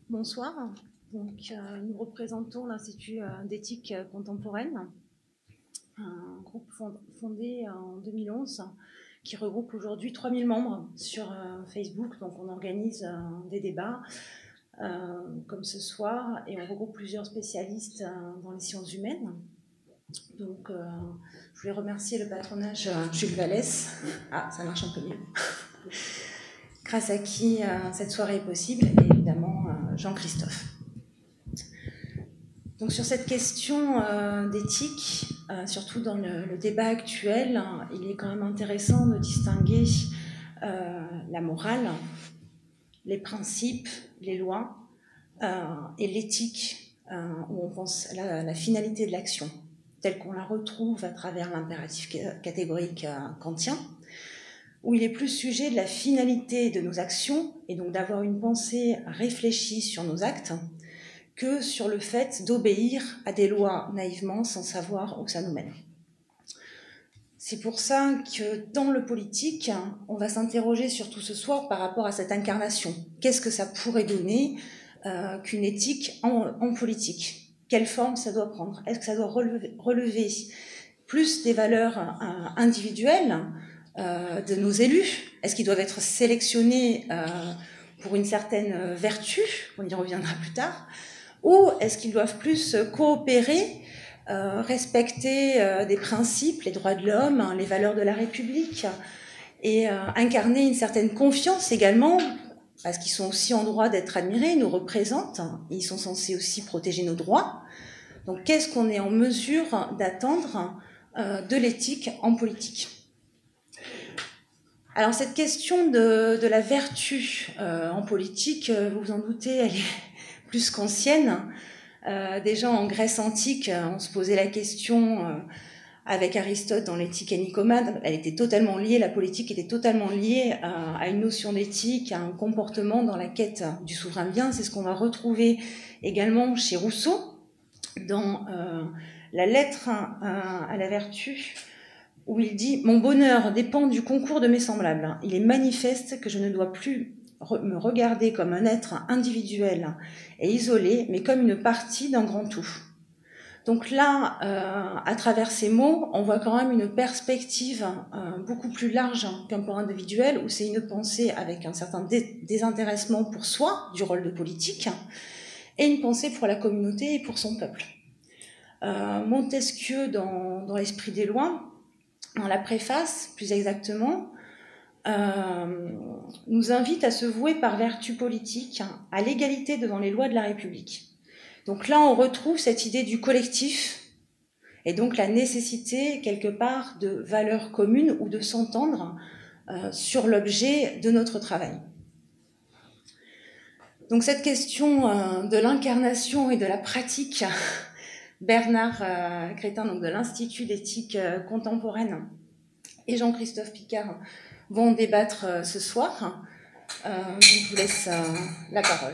Bonsoir. Nous représentons l'Institut d'éthique contemporaine, un groupe fondé en 2011 qui regroupe aujourd'hui 3000 membres sur Facebook. Donc on organise des débats comme ce soir et on regroupe plusieurs spécialistes dans les sciences humaines. Donc je voulais remercier le patronage Jules Vallès. Ah, ça marche un peu mieux. Grâce à qui cette soirée est possible, et évidemment Jean-Christophe. Donc sur cette question d'éthique, surtout dans le débat actuel, il est quand même intéressant de distinguer la morale, les principes, les lois, et l'éthique, où on pense la finalité de l'action, telle qu'on la retrouve à travers l'impératif catégorique kantien, où il est plus sujet de la finalité de nos actions, et donc d'avoir une pensée réfléchie sur nos actes, que sur le fait d'obéir à des lois naïvement sans savoir où ça nous mène. C'est pour ça que dans le politique, on va s'interroger surtout ce soir par rapport à cette incarnation. Qu'est-ce que ça pourrait donner qu'une éthique en politique? Quelle forme ça doit prendre? Est-ce que ça doit relever plus des valeurs individuelles de nos élus? Est-ce qu'ils doivent être sélectionnés pour une certaine vertu? On y reviendra plus tard. Ou est-ce qu'ils doivent plus coopérer, respecter des principes, les droits de l'homme, les valeurs de la République, et incarner une certaine confiance également, parce qu'ils sont aussi en droit d'être admirés, ils nous représentent, ils sont censés aussi protéger nos droits. Donc qu'est-ce qu'on est en mesure d'attendre de l'éthique en politique? Alors cette question de la vertu en politique, vous vous en doutez, elle est plus qu'ancienne. Déjà en Grèce antique, on se posait la question avec Aristote dans l'éthique et Nicomède. Elle était totalement liée, la politique était totalement liée à une notion d'éthique, à un comportement dans la quête du souverain bien. C'est ce qu'on va retrouver également chez Rousseau dans la lettre à la vertu, où il dit « Mon bonheur dépend du concours de mes semblables. Il est manifeste que je ne dois plus me regarder comme un être individuel et isolé, mais comme une partie d'un grand tout. » Donc là, à travers ces mots, on voit quand même une perspective beaucoup plus large qu'un point individuel, où c'est une pensée avec un certain désintéressement pour soi du rôle de politique, et une pensée pour la communauté et pour son peuple. Montesquieu, dans l'Esprit des lois, dans la préface, plus exactement, nous invite à se vouer par vertu politique à l'égalité devant les lois de la République. Donc là, on retrouve cette idée du collectif et donc la nécessité, quelque part, de valeurs communes ou de s'entendre sur l'objet de notre travail. Donc cette question de l'incarnation et de la pratique, Bernard Crétin, donc de l'Institut d'éthique contemporaine, et Jean-Christophe Picard vont débattre ce soir. Je vous laisse la parole.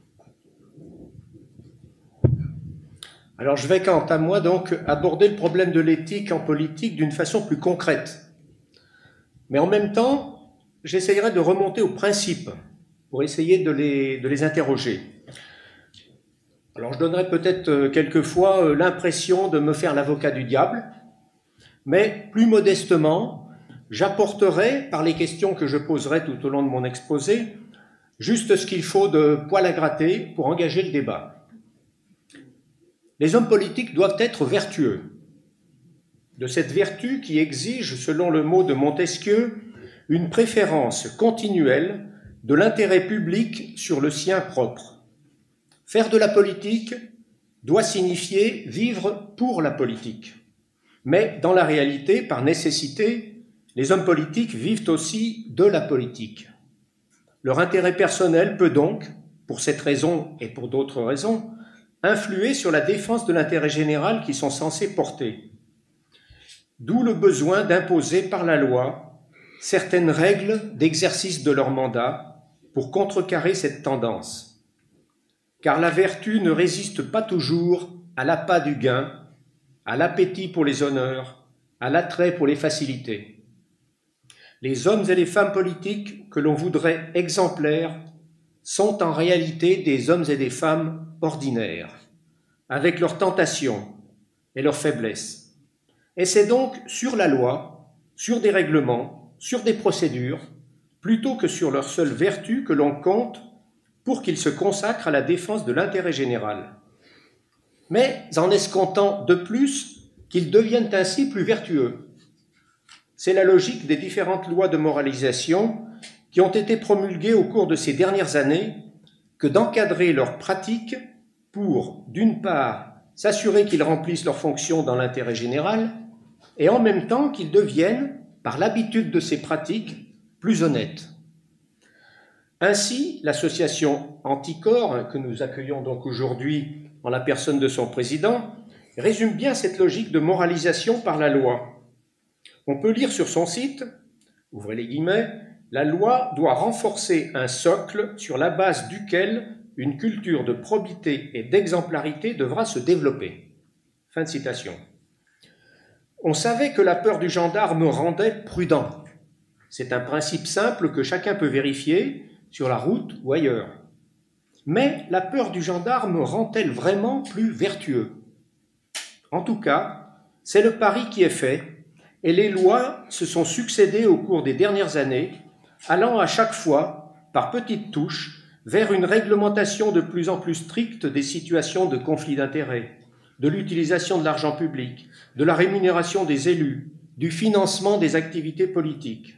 Alors je vais quant à moi donc aborder le problème de l'éthique en politique d'une façon plus concrète. Mais en même temps, j'essayerai de remonter aux principes pour essayer de les interroger. Alors je donnerai peut-être quelquefois l'impression de me faire l'avocat du diable, mais plus modestement, j'apporterai, par les questions que je poserai tout au long de mon exposé, juste ce qu'il faut de poil à gratter pour engager le débat. Les hommes politiques doivent être vertueux. De cette vertu qui exige, selon le mot de Montesquieu, une préférence continuelle de l'intérêt public sur le sien propre. Faire de la politique doit signifier vivre pour la politique. Mais dans la réalité, par nécessité, les hommes politiques vivent aussi de la politique. Leur intérêt personnel peut donc, pour cette raison et pour d'autres raisons, influer sur la défense de l'intérêt général qu'ils sont censés porter. D'où le besoin d'imposer par la loi certaines règles d'exercice de leur mandat pour contrecarrer cette tendance. Car la vertu ne résiste pas toujours à l'appât du gain, à l'appétit pour les honneurs, à l'attrait pour les facilités. Les hommes et les femmes politiques que l'on voudrait exemplaires sont en réalité des hommes et des femmes ordinaires, avec leurs tentations et leurs faiblesses. Et c'est donc sur la loi, sur des règlements, sur des procédures, plutôt que sur leur seule vertu que l'on compte pour qu'ils se consacrent à la défense de l'intérêt général. Mais en escomptant de plus qu'ils deviennent ainsi plus vertueux. C'est la logique des différentes lois de moralisation qui ont été promulguées au cours de ces dernières années que d'encadrer leurs pratiques pour, d'une part, s'assurer qu'ils remplissent leurs fonctions dans l'intérêt général et en même temps qu'ils deviennent, par l'habitude de ces pratiques, plus honnêtes. Ainsi, l'association Anticorps, que nous accueillons donc aujourd'hui en la personne de son président, résume bien cette logique de moralisation par la loi. On peut lire sur son site, ouvrez les guillemets, « La loi doit renforcer un socle sur la base duquel une culture de probité et d'exemplarité devra se développer. » Fin de citation. On savait que la peur du gendarme rendait prudent. C'est un principe simple que chacun peut vérifier sur la route ou ailleurs. Mais la peur du gendarme rend-elle vraiment plus vertueux? En tout cas, c'est le pari qui est fait, et les lois se sont succédées au cours des dernières années, allant à chaque fois, par petites touches, vers une réglementation de plus en plus stricte des situations de conflit d'intérêts, de l'utilisation de l'argent public, de la rémunération des élus, du financement des activités politiques.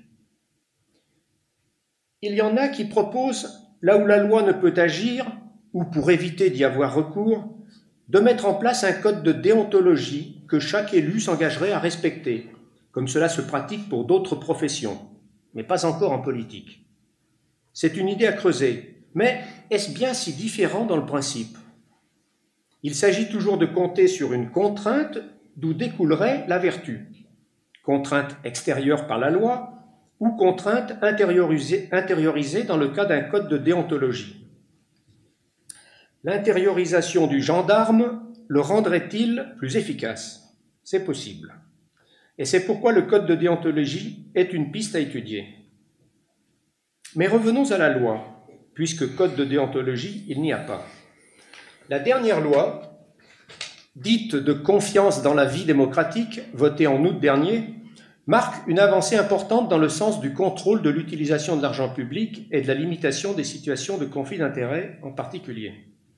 Il y en a qui proposent, là où la loi ne peut agir, ou pour éviter d'y avoir recours, de mettre en place un code de déontologie que chaque élu s'engagerait à respecter, comme cela se pratique pour d'autres professions, mais pas encore en politique. C'est une idée à creuser, mais est-ce bien si différent dans le principe? Il s'agit toujours de compter sur une contrainte d'où découlerait la vertu. Contrainte extérieure par la loi ou contrainte intériorisée dans le cas d'un code de déontologie. L'intériorisation du gendarme le rendrait-il plus efficace? C'est possible. Et c'est pourquoi le code de déontologie est une piste à étudier. Mais revenons à la loi, puisque code de déontologie, il n'y a pas. La dernière loi, dite de confiance dans la vie démocratique, votée en août dernier, marque une avancée importante dans le sens du contrôle de l'utilisation de l'argent public et de la limitation des situations de conflit d'intérêts en particulier.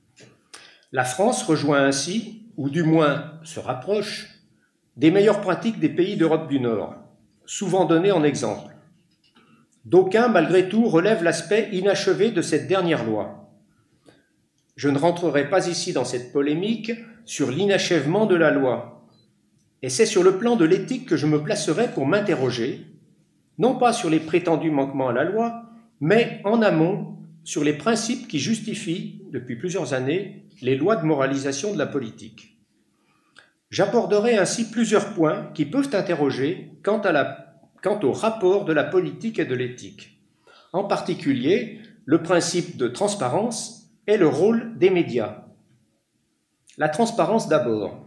La France rejoint ainsi, ou du moins se rapproche, des meilleures pratiques des pays d'Europe du Nord, souvent données en exemple. D'aucuns, malgré tout, relèvent l'aspect inachevé de cette dernière loi. Je ne rentrerai pas ici dans cette polémique sur l'inachèvement de la loi, et c'est sur le plan de l'éthique que je me placerai pour m'interroger, non pas sur les prétendus manquements à la loi, mais en amont sur les principes qui justifient, depuis plusieurs années, les lois de moralisation de la politique. J'aborderai ainsi plusieurs points qui peuvent interroger quant au rapport de la politique et de l'éthique. En particulier, le principe de transparence et le rôle des médias. La transparence d'abord.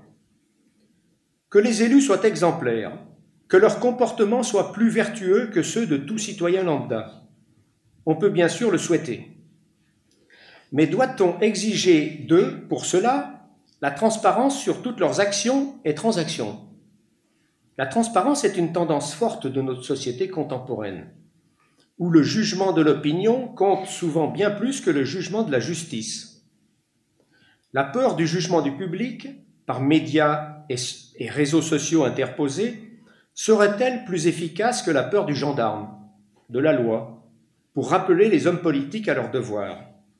Que les élus soient exemplaires, que leur comportement soit plus vertueux que ceux de tout citoyen lambda. On peut bien sûr le souhaiter. Mais doit-on exiger d'eux, pour cela, la transparence sur toutes leurs actions et transactions? La transparence est une tendance forte de notre société contemporaine, où le jugement de l'opinion compte souvent bien plus que le jugement de la justice. La peur du jugement du public, par médias et réseaux sociaux interposés, serait-elle plus efficace que la peur du gendarme, de la loi, pour rappeler les hommes politiques à leurs devoirs?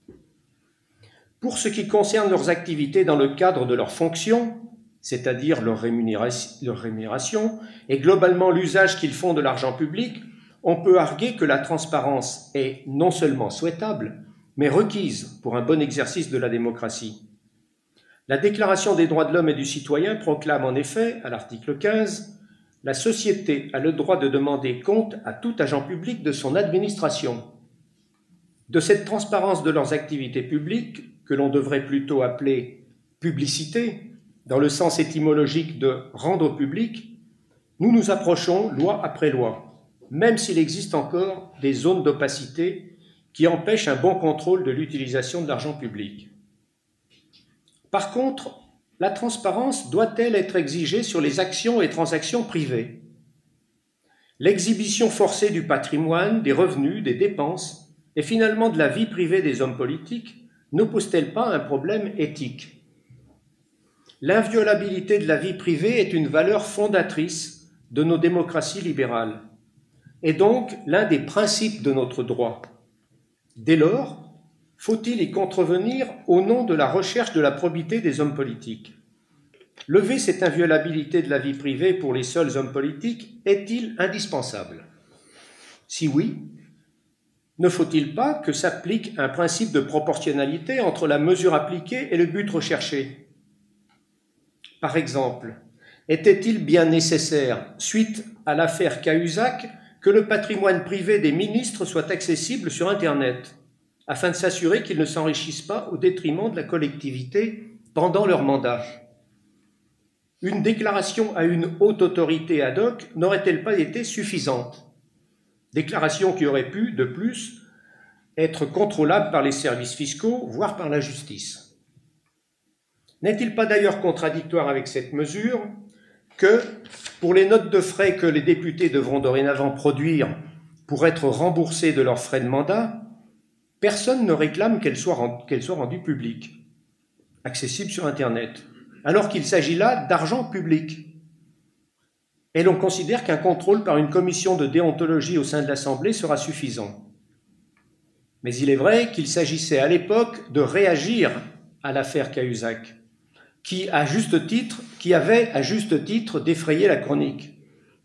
Pour ce qui concerne leurs activités dans le cadre de leurs fonctions, c'est-à-dire leur rémunération, et globalement l'usage qu'ils font de l'argent public, on peut arguer que la transparence est non seulement souhaitable, mais requise pour un bon exercice de la démocratie. La Déclaration des droits de l'homme et du citoyen proclame en effet, à l'article 15, « La société a le droit de demander compte à tout agent public de son administration. » De cette transparence de leurs activités publiques, que l'on devrait plutôt appeler publicité, dans le sens étymologique de rendre public, nous nous approchons loi après loi, même s'il existe encore des zones d'opacité qui empêchent un bon contrôle de l'utilisation de l'argent public. Par contre, la transparence doit-elle être exigée sur les actions et transactions privées? L'exhibition forcée du patrimoine, des revenus, des dépenses et finalement de la vie privée des hommes politiques ne pose-t-elle pas un problème éthique? L'inviolabilité de la vie privée est une valeur fondatrice de nos démocraties libérales et donc l'un des principes de notre droit. Dès lors, faut-il y contrevenir au nom de la recherche de la probité des hommes politiques? Lever cette inviolabilité de la vie privée pour les seuls hommes politiques est-il indispensable? Si oui, ne faut-il pas que s'applique un principe de proportionnalité entre la mesure appliquée et le but recherché? Par exemple, était-il bien nécessaire, suite à l'affaire Cahuzac, que le patrimoine privé des ministres soit accessible sur Internet, afin de s'assurer qu'ils ne s'enrichissent pas au détriment de la collectivité pendant leur mandat? Une déclaration à une haute autorité ad hoc n'aurait-elle pas été suffisante? Déclaration qui aurait pu, de plus, être contrôlable par les services fiscaux, voire par la justice. N'est-il pas d'ailleurs contradictoire avec cette mesure que, pour les notes de frais que les députés devront dorénavant produire pour être remboursés de leurs frais de mandat, personne ne réclame qu'elles soient rendues publiques, accessibles sur Internet, alors qu'il s'agit là d'argent public. Et l'on considère qu'un contrôle par une commission de déontologie au sein de l'Assemblée sera suffisant. Mais il est vrai qu'il s'agissait à l'époque de réagir à l'affaire Cahuzac, qui avait à juste titre défrayé la chronique.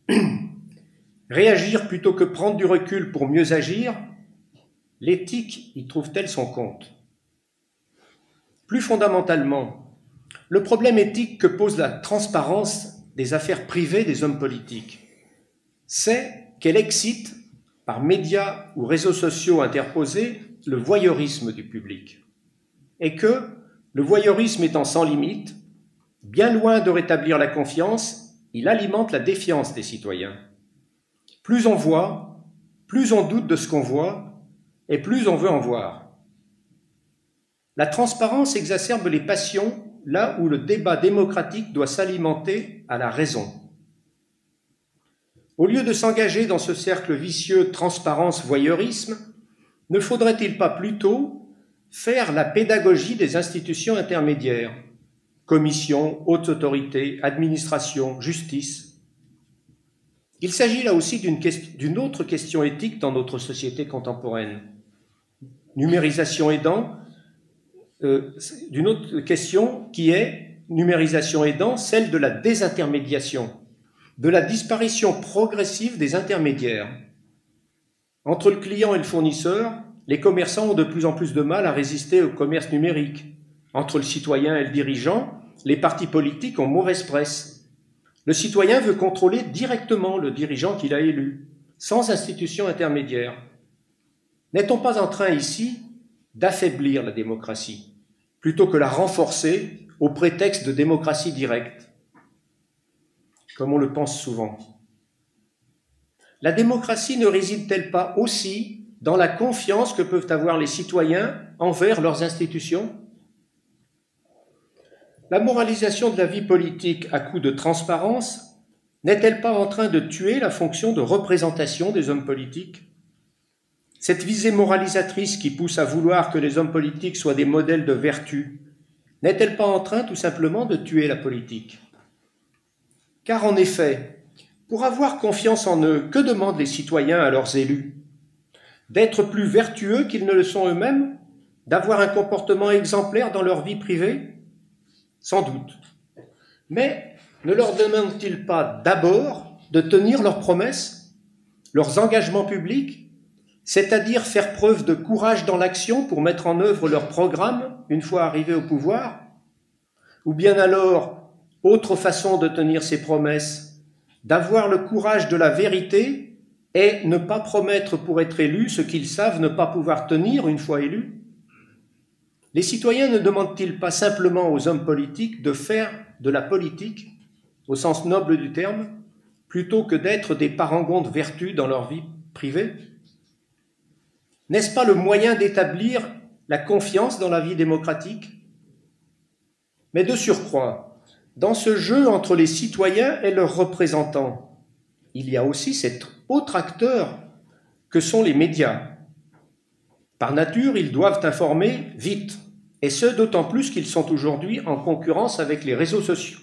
Réagir plutôt que prendre du recul pour mieux agir, l'éthique y trouve-t-elle son compte? Plus fondamentalement, le problème éthique que pose la transparence des affaires privées des hommes politiques, c'est qu'elle excite, par médias ou réseaux sociaux interposés, le voyeurisme du public. Et que, le voyeurisme étant sans limite, bien loin de rétablir la confiance, il alimente la défiance des citoyens. Plus on voit, plus on doute de ce qu'on voit, et plus on veut en voir. La transparence exacerbe les passions là où le débat démocratique doit s'alimenter à la raison. Au lieu de s'engager dans ce cercle vicieux transparence-voyeurisme, ne faudrait-il pas plutôt faire la pédagogie des institutions intermédiaires, commissions, hautes autorités, administration, justice? Il s'agit là aussi d'une autre question éthique dans notre société contemporaine. Numérisation aidant, d'une autre question qui est, numérisation aidant, celle de la désintermédiation, de la disparition progressive des intermédiaires. Entre le client et le fournisseur, les commerçants ont de plus en plus de mal à résister au commerce numérique. Entre le citoyen et le dirigeant, les partis politiques ont mauvaise presse. Le citoyen veut contrôler directement le dirigeant qu'il a élu, sans institution intermédiaire. N'est-on pas en train ici d'affaiblir la démocratie, plutôt que la renforcer au prétexte de démocratie directe, comme on le pense souvent? La démocratie ne réside-t-elle pas aussi dans la confiance que peuvent avoir les citoyens envers leurs institutions? La moralisation de la vie politique à coup de transparence n'est-elle pas en train de tuer la fonction de représentation des hommes politiques? Cette visée moralisatrice qui pousse à vouloir que les hommes politiques soient des modèles de vertu, n'est-elle pas en train tout simplement de tuer la politique? Car en effet, pour avoir confiance en eux, que demandent les citoyens à leurs élus? D'être plus vertueux qu'ils ne le sont eux-mêmes? D'avoir un comportement exemplaire dans leur vie privée? Sans doute. Mais ne leur demandent-ils pas d'abord de tenir leurs promesses, leurs engagements publics, c'est-à-dire faire preuve de courage dans l'action pour mettre en œuvre leur programme une fois arrivés au pouvoir? Ou bien alors, autre façon de tenir ces promesses, d'avoir le courage de la vérité et ne pas promettre pour être élus ce qu'ils savent ne pas pouvoir tenir une fois élus? Les citoyens ne demandent-ils pas simplement aux hommes politiques de faire de la politique, au sens noble du terme, plutôt que d'être des parangons de vertu dans leur vie privée? N'est-ce pas le moyen d'établir la confiance dans la vie démocratique? Mais de surcroît, dans ce jeu entre les citoyens et leurs représentants, il y a aussi cet autre acteur que sont les médias. Par nature, ils doivent informer vite, et ce d'autant plus qu'ils sont aujourd'hui en concurrence avec les réseaux sociaux.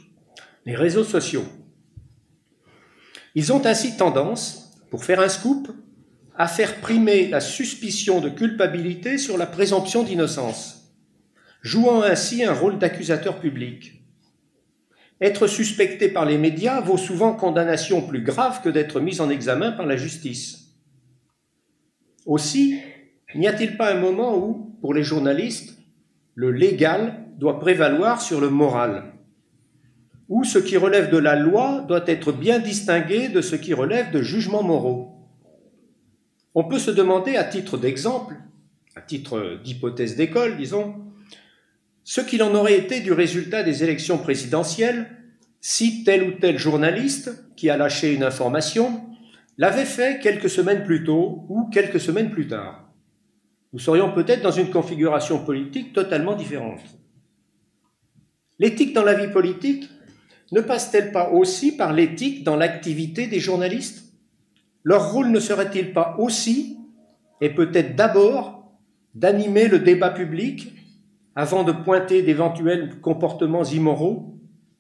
Ils ont ainsi tendance, pour faire un scoop, à faire primer la suspicion de culpabilité sur la présomption d'innocence, jouant ainsi un rôle d'accusateur public. Être suspecté par les médias vaut souvent condamnation plus grave que d'être mis en examen par la justice. Aussi, n'y a-t-il pas un moment où, pour les journalistes, le légal doit prévaloir sur le moral, où ce qui relève de la loi doit être bien distingué de ce qui relève de jugements moraux? On peut se demander, à titre d'exemple, à titre d'hypothèse d'école, disons, ce qu'il en aurait été du résultat des élections présidentielles si tel ou tel journaliste qui a lâché une information l'avait fait quelques semaines plus tôt ou quelques semaines plus tard. Nous serions peut-être dans une configuration politique totalement différente. L'éthique dans la vie politique ne passe-t-elle pas aussi par l'éthique dans l'activité des journalistes? Leur rôle ne serait-il pas aussi, et peut-être d'abord, d'animer le débat public avant de pointer d'éventuels comportements immoraux?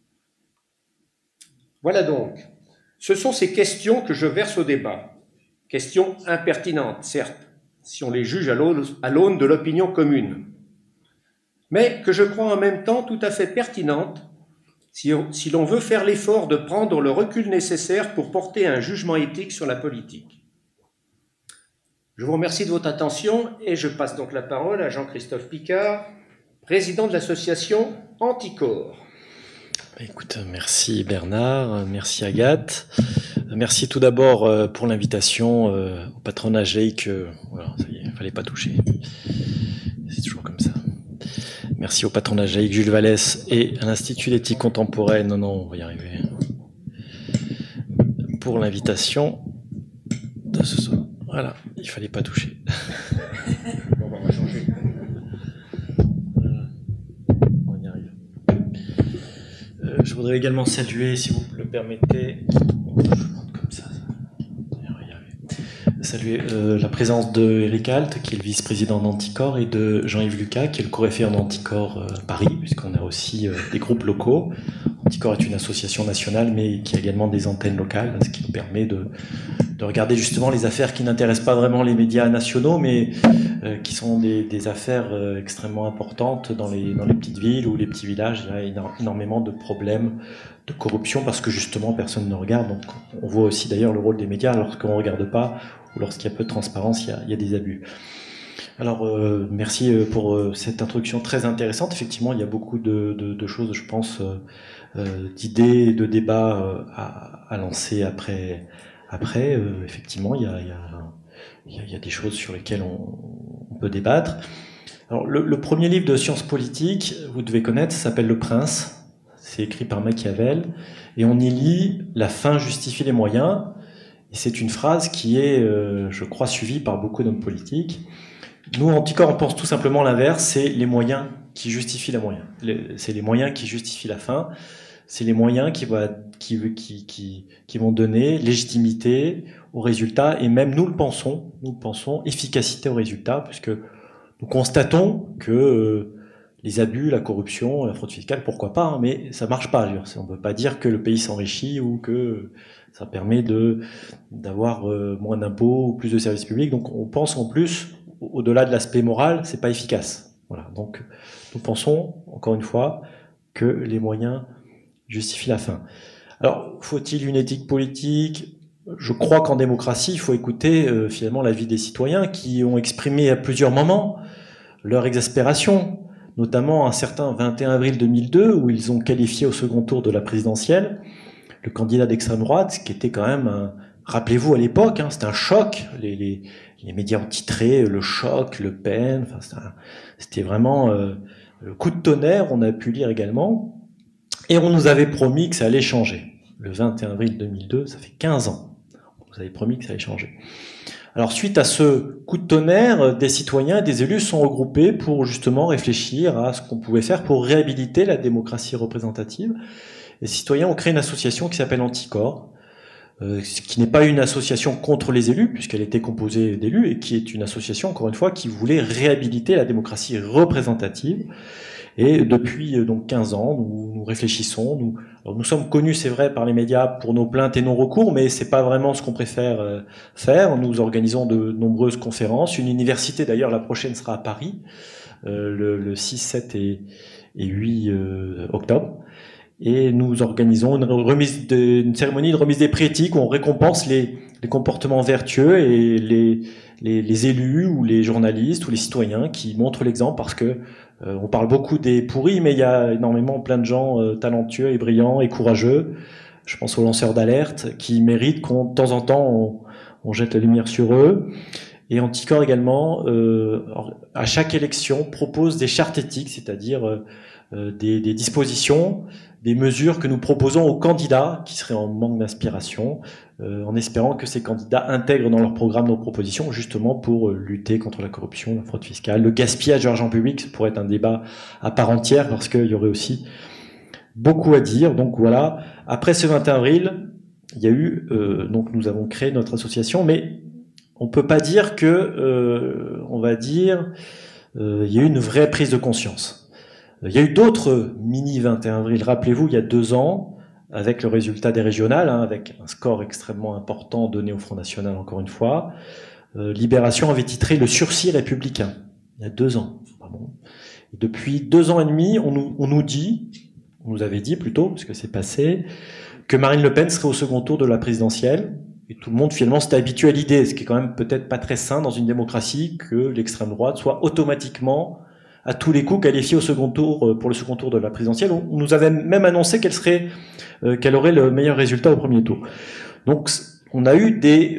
Voilà donc, ce sont ces questions que je verse au débat, questions impertinentes, certes, si on les juge à l'aune de l'opinion commune, mais que je crois en même temps tout à fait pertinentes si l'on veut faire l'effort de prendre le recul nécessaire pour porter un jugement éthique sur la politique. Je vous remercie de votre attention et je passe donc la parole à Jean-Christophe Picard, président de l'association Anticorps. Écoute, merci Bernard, merci Agathe. Merci tout d'abord pour l'invitation au patronage laïque. Voilà, ça y est, il ne fallait pas toucher. C'est toujours comme ça. Merci au patronage laïque Jules Vallès et à l'Institut d'éthique contemporaine. Non, on va y arriver. Pour l'invitation de ce soir. Voilà, il ne fallait pas toucher. On va changer. On y arrive. Je voudrais également saluer, si vous le permettez, comme ça. Saluer la présence de Eric Alt, qui est le vice-président d'Anticorps, et de Jean-Yves Lucas, qui est le co-référent d'Anticorps Paris, puisqu'on a aussi des groupes locaux. Anticorps est une association nationale, mais qui a également des antennes locales, ce qui nous permet de regarder justement les affaires qui n'intéressent pas vraiment les médias nationaux, mais qui sont des affaires extrêmement importantes dans les petites villes ou les petits villages. Il y a énormément de problèmes de corruption parce que justement personne ne regarde. Donc on voit aussi d'ailleurs le rôle des médias lorsqu'on ne regarde pas ou lorsqu'il y a peu de transparence, il y a des abus. Alors merci pour cette introduction très intéressante. Effectivement, il y a beaucoup de choses, je pense, d'idées, de débats à lancer après. Effectivement, il y a des choses sur lesquelles on peut débattre. Alors, le premier livre de sciences politiques, vous devez connaître, ça s'appelle Le Prince. C'est écrit par Machiavel. Et on y lit « La fin justifie les moyens ». Et c'est une phrase qui est, je crois, suivie par beaucoup d'hommes politiques. Nous, Anticorps, on pense tout simplement l'inverse, c'est les moyens qui justifient les moyens. C'est les moyens qui justifient la fin. C'est les moyens qui vont donner légitimité au résultat, et même nous pensons, efficacité au résultat, puisque nous constatons que les abus, la corruption, la fraude fiscale, pourquoi pas, hein, mais ça marche pas. On ne peut pas dire que le pays s'enrichit ou que ça permet d'avoir moins d'impôts ou plus de services publics. Donc on pense en plus, au-delà de l'aspect moral, c'est pas efficace. Voilà. Donc nous pensons, encore une fois, que les moyens justifient la fin. Alors, faut-il une éthique politique? Je crois qu'en démocratie, il faut écouter finalement l'avis des citoyens qui ont exprimé à plusieurs moments leur exaspération, notamment un certain 21 avril 2002, où ils ont qualifié au second tour de la présidentielle le candidat d'extrême droite, qui était quand même, rappelez-vous à l'époque, hein, c'était un choc, les médias ont titré le choc, Le Pen, enfin, c'était vraiment le coup de tonnerre, on a pu lire également, et on nous avait promis que ça allait changer. Le 21 avril 2002, ça fait 15 ans, on nous avait promis que ça allait changer. Alors suite à ce coup de tonnerre, des citoyens et des élus sont regroupés pour justement réfléchir à ce qu'on pouvait faire pour réhabiliter la démocratie représentative. Les citoyens ont créé une association qui s'appelle Anticor, qui n'est pas une association contre les élus, puisqu'elle était composée d'élus, et qui est une association, encore une fois, qui voulait réhabiliter la démocratie représentative. Et depuis donc 15 ans, nous réfléchissons. Nous sommes connus, c'est vrai, par les médias pour nos plaintes et nos recours, mais c'est pas vraiment ce qu'on préfère faire. Nous organisons de nombreuses conférences. Une université, d'ailleurs, la prochaine sera à Paris, le 6, 7 et 8 octobre. Et nous organisons une cérémonie de remise des prix éthiques où on récompense les comportements vertueux et les élus ou les journalistes ou les citoyens qui montrent l'exemple, parce que on parle beaucoup des pourris, mais il y a énormément plein de gens talentueux et brillants et courageux. Je pense aux lanceurs d'alerte qui méritent qu'on, de temps en temps, on jette la lumière sur eux. Et Anticor également, à chaque élection, propose des chartes éthiques, c'est-à-dire des dispositions, des mesures que nous proposons aux candidats qui seraient en manque d'inspiration, en espérant que ces candidats intègrent dans leur programme nos propositions, justement pour lutter contre la corruption, la fraude fiscale, le gaspillage de l'argent public. Ça pourrait être un débat à part entière, parce qu'il y aurait aussi beaucoup à dire. Donc voilà, après ce 21 avril, il y a eu, donc nous avons créé notre association, mais on peut pas dire que, on va dire, il y a eu une vraie prise de conscience. Il y a eu d'autres mini 21 avril, rappelez-vous, il y a 2 ans, avec le résultat des régionales, avec un score extrêmement important donné au Front National, encore une fois. Libération avait titré le sursis républicain, il y a 2 ans. Pardon. Et depuis 2 ans et demi, on nous avait dit plutôt, parce que c'est passé, que Marine Le Pen serait au second tour de la présidentielle. Et tout le monde finalement s'était habitué à l'idée, ce qui est quand même peut-être pas très sain dans une démocratie, que l'extrême droite soit automatiquement à tous les coups qualifiée au second tour, pour le second tour de la présidentielle. On nous avait même annoncé qu'elle aurait le meilleur résultat au premier tour. Donc on a eu des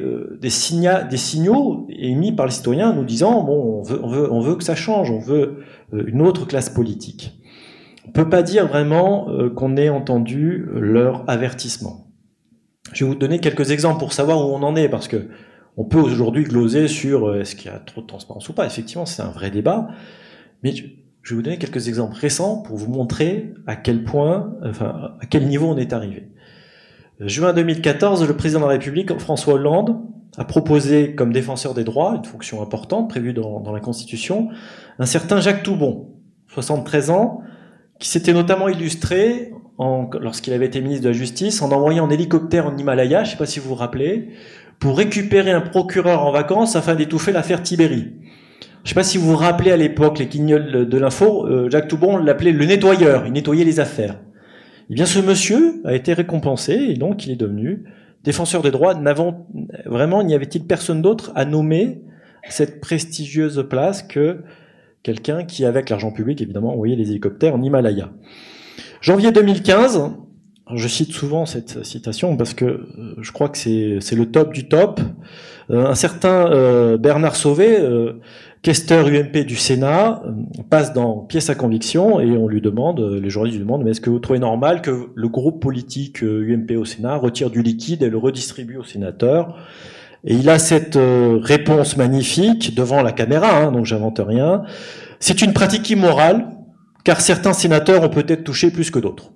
signaux émis par les citoyens nous disant bon, on veut que ça change, on veut une autre classe politique. On peut pas dire vraiment qu'on ait entendu leur avertissement. Je vais vous donner quelques exemples pour savoir où on en est, parce que on peut aujourd'hui gloser sur est-ce qu'il y a trop de transparence ou pas. Effectivement, c'est un vrai débat. Mais je vais vous donner quelques exemples récents pour vous montrer à quel niveau on est arrivé. Juin 2014, le président de la République, François Hollande, a proposé comme défenseur des droits, une fonction importante prévue dans la Constitution, un certain Jacques Toubon, 73 ans, qui s'était notamment illustré lorsqu'il avait été ministre de la Justice en envoyant en hélicoptère en Himalaya, je ne sais pas si vous vous rappelez, pour récupérer un procureur en vacances afin d'étouffer l'affaire Tiberi. Je ne sais pas si vous vous rappelez à l'époque, les guignols de l'info, Jacques Toubon l'appelait le nettoyeur, il nettoyait les affaires. Eh bien, ce monsieur a été récompensé et donc il est devenu défenseur des droits. Vraiment, n'y avait-il personne d'autre à nommer cette prestigieuse place que quelqu'un qui, avec l'argent public, évidemment, envoyait les hélicoptères en Himalaya. Janvier 2015, je cite souvent cette citation parce que je crois que c'est le top du top. Un certain Bernard Sauvé, questeur UMP du Sénat, passe dans Pièce à conviction et on lui demande, les journalistes lui demandent, mais est-ce que vous trouvez normal que le groupe politique UMP au Sénat retire du liquide et le redistribue aux sénateurs? Et il a cette réponse magnifique devant la caméra, donc j'invente rien. C'est une pratique immorale, car certains sénateurs ont peut-être touché plus que d'autres.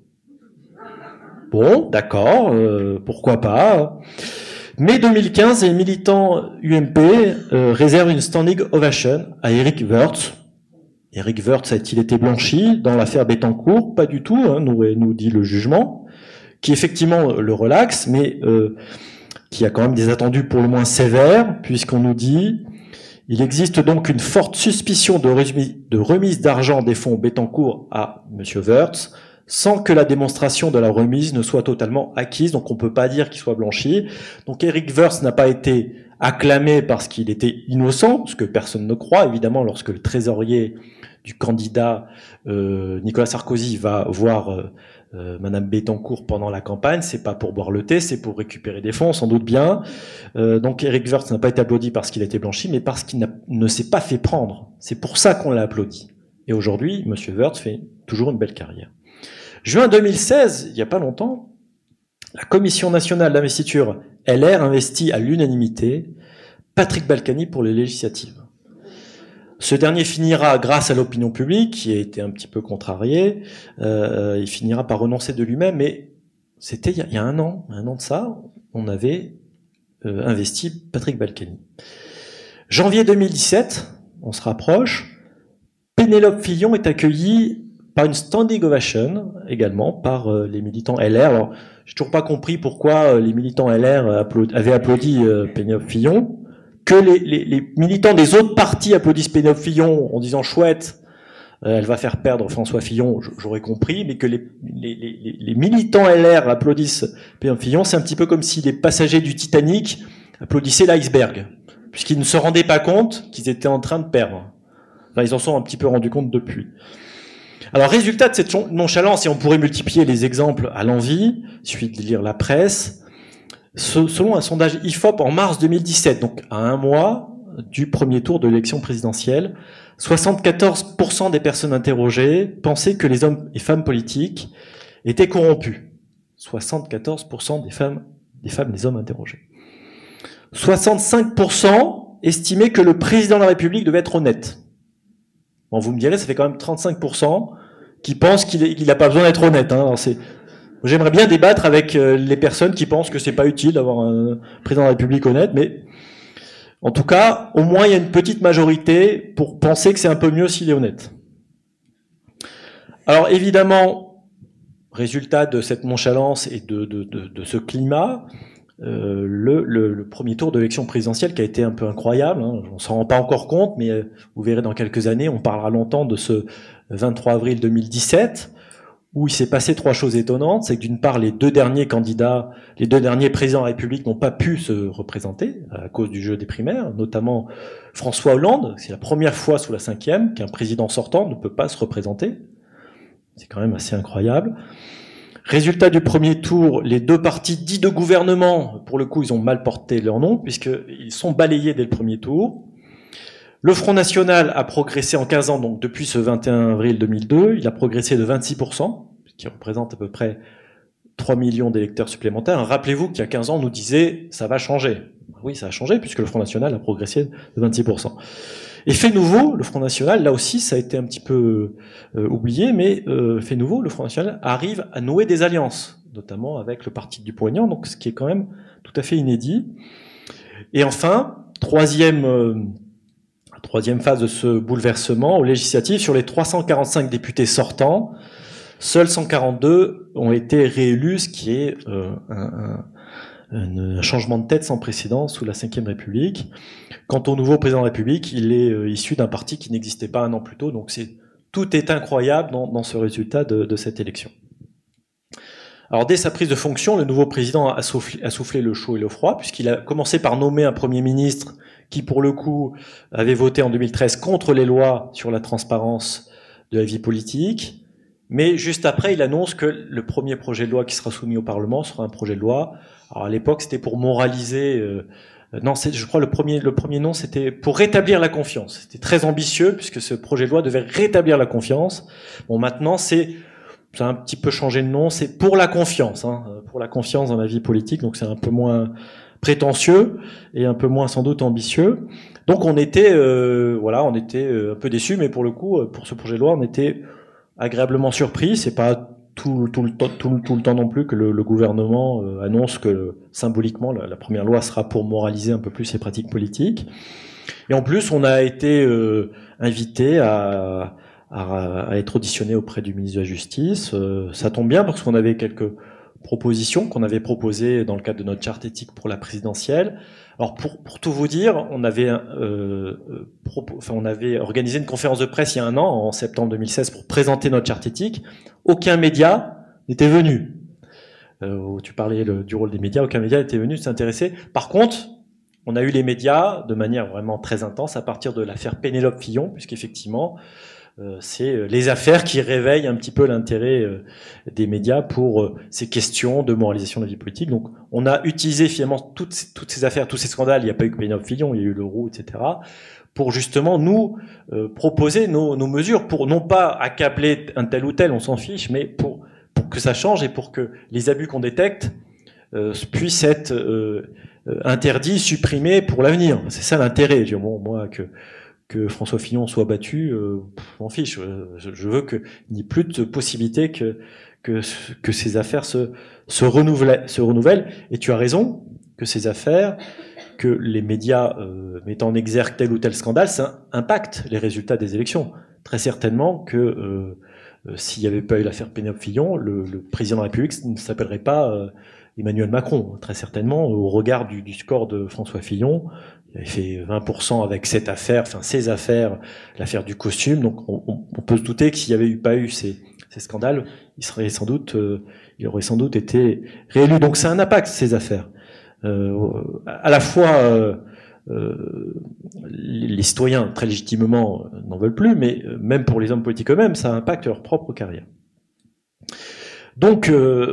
Bon, d'accord, pourquoi pas. Mai 2015, les militants UMP réservent une standing ovation à Éric Woerth. Éric Woerth a-t-il été blanchi dans l'affaire Bettencourt? Pas du tout, nous dit le jugement, qui effectivement le relaxe, mais qui a quand même des attendus pour le moins sévères, puisqu'on nous dit « Il existe donc une forte suspicion de remise d'argent des fonds Bettencourt à M. Woerth, sans que la démonstration de la remise ne soit totalement acquise, donc on peut pas dire qu'il soit blanchi. Donc Éric Woerth n'a pas été acclamé parce qu'il était innocent, ce que personne ne croit, évidemment, lorsque le trésorier du candidat Nicolas Sarkozy va voir Madame Bettencourt pendant la campagne, c'est pas pour boire le thé, c'est pour récupérer des fonds, on s'en doute bien. Donc Éric Woerth n'a pas été applaudi parce qu'il a été blanchi, mais parce qu'il ne s'est pas fait prendre. C'est pour ça qu'on l'a applaudi. Et aujourd'hui, M. Woerth fait toujours une belle carrière. Juin 2016, il n'y a pas longtemps, la Commission nationale d'investiture LR investit à l'unanimité Patrick Balkany pour les législatives. Ce dernier finira, grâce à l'opinion publique, qui a été un petit peu contrariée, il finira par renoncer de lui-même, mais c'était il y a un an de ça, on avait investi Patrick Balkany. Janvier 2017, on se rapproche, Pénélope Fillon est accueillie par une standing ovation, également, par les militants LR. Alors, j'ai toujours pas compris pourquoi les militants LR avaient applaudi Pénélope Fillon, que les militants des autres partis applaudissent Pénélope Fillon en disant chouette, elle va faire perdre François Fillon, j'aurais compris, mais que les militants LR applaudissent Pénélope Fillon, c'est un petit peu comme si les passagers du Titanic applaudissaient l'iceberg, puisqu'ils ne se rendaient pas compte qu'ils étaient en train de perdre. Enfin, ils en sont un petit peu rendus compte depuis. Alors, résultat de cette nonchalance, et on pourrait multiplier les exemples à l'envi, il suffit de lire la presse, selon un sondage IFOP en mars 2017, donc à un mois du premier tour de l'élection présidentielle, 74% des personnes interrogées pensaient que les hommes et femmes politiques étaient corrompus. 74% des femmes, des hommes interrogés. 65% estimaient que le président de la République devait être honnête. Bon, vous me direz, ça fait quand même 35% qui pensent qu'il n'a pas besoin d'être honnête. Hein. J'aimerais bien débattre avec les personnes qui pensent que c'est pas utile d'avoir un président de la République honnête, mais en tout cas, au moins il y a une petite majorité pour penser que c'est un peu mieux s'il est honnête. Alors évidemment, résultat de cette nonchalance et de ce climat, le premier tour de l'élection présidentielle qui a été un peu incroyable, hein, on s'en rend pas encore compte, mais vous verrez dans quelques années, on parlera longtemps de ce 23 avril 2017, où il s'est passé trois choses étonnantes. C'est que d'une part, les deux derniers candidats, les deux derniers présidents de la République n'ont pas pu se représenter à cause du jeu des primaires, notamment François Hollande. C'est la première fois sous la Ve qu'un président sortant ne peut pas se représenter. C'est quand même assez incroyable. Résultat du premier tour, les deux partis dits de gouvernement, pour le coup, ils ont mal porté leur nom, puisqu'ils sont balayés dès le premier tour. Le Front National a progressé en 15 ans, donc depuis ce 21 avril 2002, il a progressé de 26%, ce qui représente à peu près 3 millions d'électeurs supplémentaires. Rappelez-vous qu'il y a 15 ans, on nous disait « ça va changer ». Oui, ça a changé, puisque le Front National a progressé de 26%. Et fait nouveau, le Front National, là aussi, ça a été un petit peu oublié, mais fait nouveau, le Front National arrive à nouer des alliances, notamment avec le parti du Dupont-Aignan, donc ce qui est quand même tout à fait inédit. Et enfin, troisième phase de ce bouleversement, aux législatives, sur les 345 députés sortants, seuls 142 ont été réélus, ce qui est un changement de tête sans précédent sous la Ve République. Quant au nouveau président de la République, il est issu d'un parti qui n'existait pas un an plus tôt, donc tout est incroyable dans ce résultat de cette élection. Alors dès sa prise de fonction, le nouveau président a soufflé le chaud et le froid, puisqu'il a commencé par nommer un Premier ministre qui, pour le coup, avait voté en 2013 contre les lois sur la transparence de la vie politique. Mais juste après, il annonce que le premier projet de loi qui sera soumis au Parlement sera un projet de loi. Alors à l'époque, c'était pour moraliser. Je crois le premier nom, c'était pour rétablir la confiance. C'était très ambitieux puisque ce projet de loi devait rétablir la confiance. Bon, maintenant, ça a un petit peu changé de nom. C'est pour la confiance, pour la confiance dans la vie politique. Donc c'est un peu moins prétentieux et un peu moins sans doute ambitieux. Donc on était un peu déçus, mais pour le coup, pour ce projet de loi, on était agréablement surpris. C'est pas tout le temps non plus que le gouvernement annonce que symboliquement la première loi sera pour moraliser un peu plus les pratiques politiques. Et en plus, on a été invité à être auditionné auprès du ministre de la Justice. Ça tombe bien parce qu'on avait quelques propositions qu'on avait proposées dans le cadre de notre charte éthique pour la présidentielle. Alors pour tout vous dire, on avait organisé une conférence de presse il y a un an, en septembre 2016, pour présenter notre charte éthique. Aucun média n'était venu. Tu parlais du rôle des médias, aucun média n'était venu s'intéresser. Par contre, on a eu les médias de manière vraiment très intense à partir de l'affaire Pénélope Fillon, puisqu'effectivement, c'est les affaires qui réveillent un petit peu l'intérêt des médias pour ces questions de moralisation de la vie politique. Donc, on a utilisé finalement toutes ces affaires, tous ces scandales. Il n'y a pas eu que Pénélope Fillon, il y a eu Leroux, etc. Pour justement nous proposer nos mesures, pour non pas accabler un tel ou tel, on s'en fiche, mais pour que ça change et pour que les abus qu'on détecte puissent être interdit, supprimé pour l'avenir. C'est ça l'intérêt. Bon, moi, que François Fillon soit battu, je m'en fiche. Je veux qu'il n'y ait plus de possibilité que ces affaires se renouvellent. Et tu as raison que ces affaires, que les médias mettent en exergue tel ou tel scandale, ça impacte les résultats des élections. Très certainement que s'il n'y avait pas eu l'affaire Pénélope Fillon, le président de la République ne s'appellerait pas Emmanuel Macron. Très certainement, au regard du score de François Fillon, il avait fait 20% avec cette affaire, enfin ces affaires, l'affaire du costume. Donc on peut se douter que s'il n'y avait pas eu ces scandales, il aurait sans doute été réélu. Donc c'est un impact, ces affaires. À la fois les citoyens très légitimement n'en veulent plus, mais même pour les hommes politiques eux-mêmes, ça impacte leur propre carrière. Donc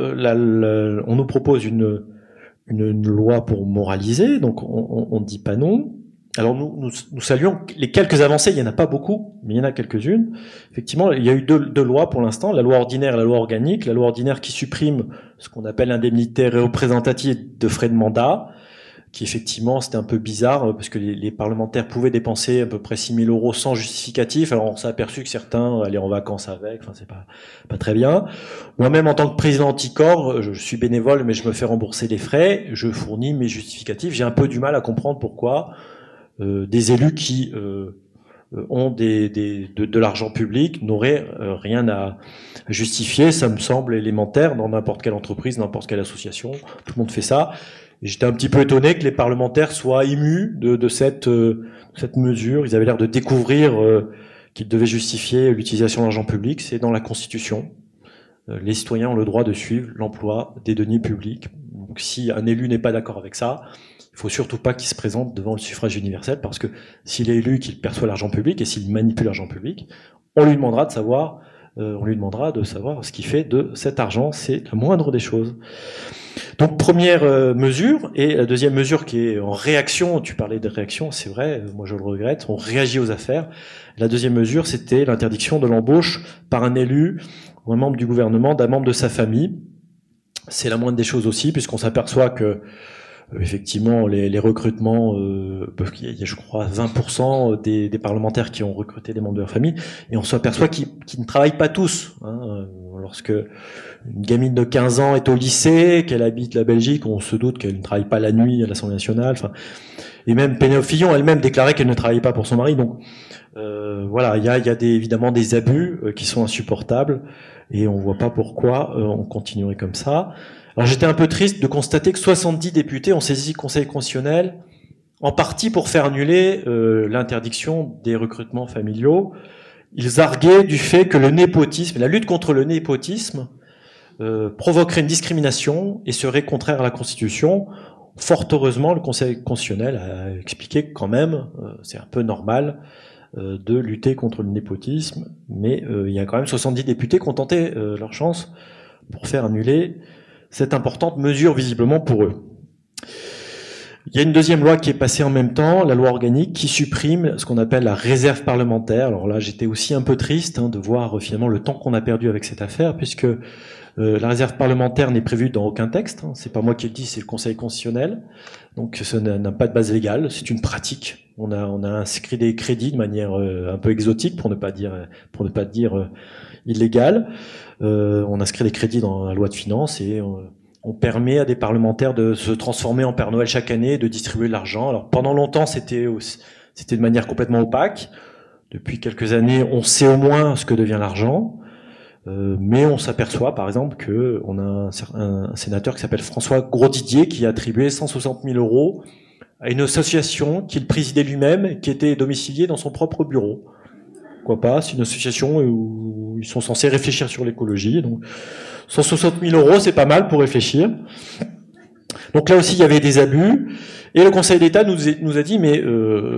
on nous propose une loi pour moraliser, donc on ne dit pas non. Alors nous saluons les quelques avancées, il n'y en a pas beaucoup, mais il y en a quelques-unes. Effectivement, il y a eu deux lois pour l'instant, la loi ordinaire et la loi organique. La loi ordinaire qui supprime ce qu'on appelle l'indemnité représentative de frais de mandat, qui effectivement c'était un peu bizarre, parce que les parlementaires pouvaient dépenser à peu près 6 000 € sans justificatif. Alors on s'est aperçu que certains allaient en vacances avec, enfin c'est pas très bien. Moi-même en tant que président Anticor, je suis bénévole, mais je me fais rembourser les frais, je fournis mes justificatifs. J'ai un peu du mal à comprendre pourquoi des élus qui ont de l'argent public n'auraient rien à justifier. Ça me semble élémentaire dans n'importe quelle entreprise, n'importe quelle association. Tout le monde fait ça. Et j'étais un petit peu étonné que les parlementaires soient émus de cette mesure. Ils avaient l'air de découvrir qu'ils devaient justifier l'utilisation de l'argent public. C'est dans la Constitution. Les citoyens ont le droit de suivre l'emploi des deniers publics. Donc si un élu n'est pas d'accord avec ça, il faut surtout pas qu'il se présente devant le suffrage universel, parce que s'il est élu, qu'il perçoit l'argent public et s'il manipule l'argent public, on lui demandera de savoir ce qu'il fait de cet argent. C'est la moindre des choses. Donc première mesure, et la deuxième mesure qui est en réaction. Tu parlais de réaction, c'est vrai, moi je le regrette. On réagit aux affaires. La deuxième mesure, c'était l'interdiction de l'embauche par un élu ou un membre du gouvernement d'un membre de sa famille. C'est la moindre des choses aussi, puisqu'on s'aperçoit que effectivement, les recrutements, il y a, je crois, 20% des parlementaires qui ont recruté des membres de leur famille, et on s'aperçoit qu'ils ne travaillent pas tous. Lorsque une gamine de 15 ans est au lycée, qu'elle habite la Belgique, on se doute qu'elle ne travaille pas la nuit à l'Assemblée nationale. Enfin, et même Pénélope Fillon elle-même déclarait qu'elle ne travaillait pas pour son mari. Donc voilà, il y a évidemment des abus qui sont insupportables, et on voit pas pourquoi on continuerait comme ça. Alors j'étais un peu triste de constater que 70 députés ont saisi le Conseil constitutionnel, en partie pour faire annuler l'interdiction des recrutements familiaux. Ils arguaient du fait que le népotisme, la lutte contre le népotisme, provoquerait une discrimination et serait contraire à la Constitution. Fort heureusement, le Conseil constitutionnel a expliqué que quand même, c'est un peu normal de lutter contre le népotisme, mais il y a quand même 70 députés qui ont tenté leur chance pour faire annuler cette importante mesure visiblement pour eux. Il y a une deuxième loi qui est passée en même temps, la loi organique, qui supprime ce qu'on appelle la réserve parlementaire. Alors là, j'étais aussi un peu triste de voir finalement le temps qu'on a perdu avec cette affaire, puisque la réserve parlementaire n'est prévue dans aucun texte. C'est pas moi qui le dis, c'est le Conseil constitutionnel. Donc ça n'a pas de base légale, c'est une pratique. On a inscrit des crédits de manière un peu exotique, pour ne pas dire illégale. On inscrit des crédits dans la loi de finances et on permet à des parlementaires de se transformer en Père Noël chaque année et de distribuer de l'argent. Alors pendant longtemps, c'était de manière complètement opaque. Depuis quelques années, on sait au moins ce que devient l'argent, mais on s'aperçoit par exemple que on a un sénateur qui s'appelle François Grosdidier qui a attribué 160 000 € à une association qu'il présidait lui-même, qui était domiciliée dans son propre bureau. Pourquoi pas? C'est une association où ils sont censés réfléchir sur l'écologie. Donc 160 000 €, c'est pas mal pour réfléchir. Donc là aussi, il y avait des abus. Et le Conseil d'État nous a dit, mais